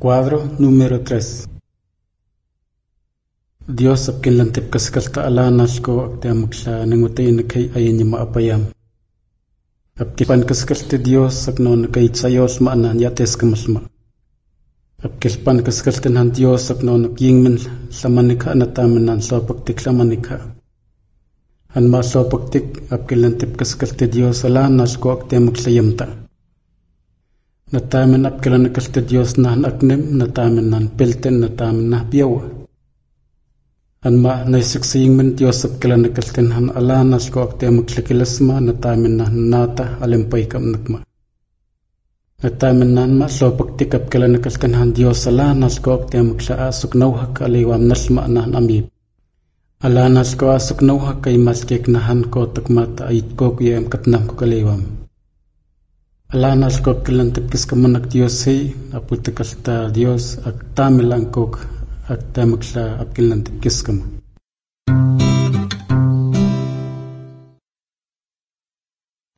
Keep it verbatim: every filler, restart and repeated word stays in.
Cuadro número tres. Dios apkin lantip kaskalta ala nasko akte muksha nangutay nakay ayin yung maapayam. Apkipan kaskalta Dios akno nakay tsayos maanan yates kamasma. Apkilpan kaskalta ng Dios akno nakyingman sa manika anatamanan so pagtik sa manika. Hanma so pagtik apkin lantip kaskalta Dios ala nasko akte muksayamta. Natamin apkilan kaskalta Dios na aknem natamin nan pilten natamin na piyawa. Hanma naisiksiying man Diyos at kila nakaltinhan alanas ko akte maglakilasma natamin na nata alimpay kam nagma. Natamin na ma so pagtikap kila nakaltinhan Diyos alanas ko akte magsaasok nauhak aliwam nasma na amib. Alanas ko asok nauhak kay maskik nahan ko takmata ayit ko kuyam katnam ko kaliwam. Alanas ko kilantip kis kamanak Diyos hey aputikas ta Diyos ak tamilang ko ak tamak sa apkilan tipkis kama.